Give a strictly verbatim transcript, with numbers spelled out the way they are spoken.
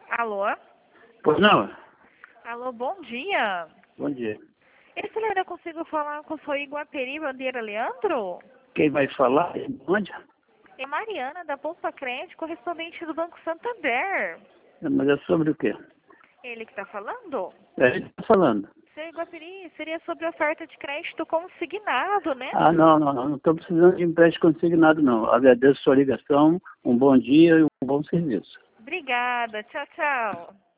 Alô? Pois não? Alô, bom dia. Bom dia. Esse eu consigo falar com o seu Iguaperi Bandeira Leandro? Quem vai falar? Onde? É Mariana, da Bolsa Crédito, correspondente do Banco Santander. Mas é sobre o quê? Ele que está falando? É, ele está falando. Seu Iguaperi, seria sobre oferta de crédito consignado, né? Ah, não, não, não. Não estou precisando de empréstimo consignado, não. Agradeço a sua ligação. Um bom dia e um bom serviço. Obrigada. Tchau, tchau.